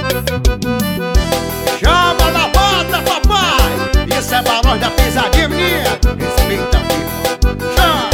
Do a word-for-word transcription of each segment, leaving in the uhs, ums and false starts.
Chama na bota, papai! Isso é pra nós da pisadinha, menina! Respeita, filho! Chama!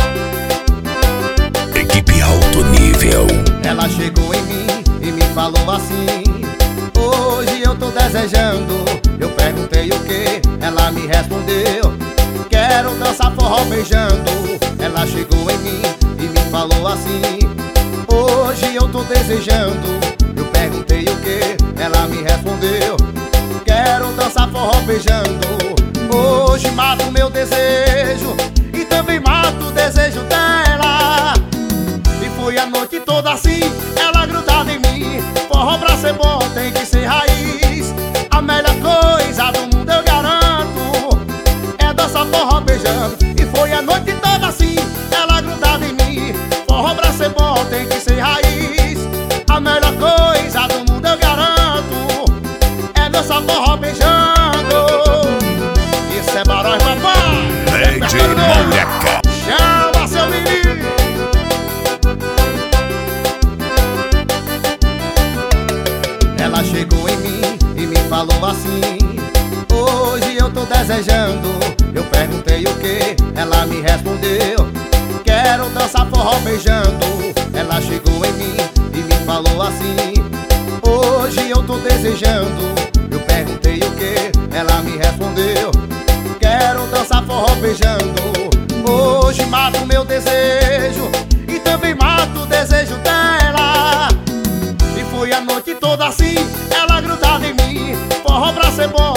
Equipe alto nível. Ela chegou em mim e me falou assim: hoje eu tô desejando. Eu perguntei o que, ela me respondeu: quero dançar forró beijando. Ela chegou em mim e me falou assim: hoje eu tô desejando. Eu perguntei o que, ela me respondeu: quero dançar forró beijando. Hoje mato meu desejo e também mato o desejo dela. E foi a noite toda assim, ela grudada em mim. Forró pra ser bom tem que ser raiz. A melhor coisa do mundo eu garanto é dançar forró beijando. E foi a noite toda assim, ela grudada em mim. Forró pra ser bom tem que ser raiz. A melhor coisa do mundo eu garanto é dançar forró beijando. Isso é barulho, papai! D J Moleca. Chama seu menino! Ela chegou em mim e me falou assim: hoje eu tô desejando. Eu perguntei o que, ela me respondeu: quero dançar forró beijando. Ela chegou em mim e me falou assim: hoje eu tô desejando. Eu perguntei o que, ela me respondeu: quero dançar forró beijando. Hoje mato meu desejo e também mato o desejo dela. E foi a noite toda assim, ela grudada em mim. Forró pra ser bom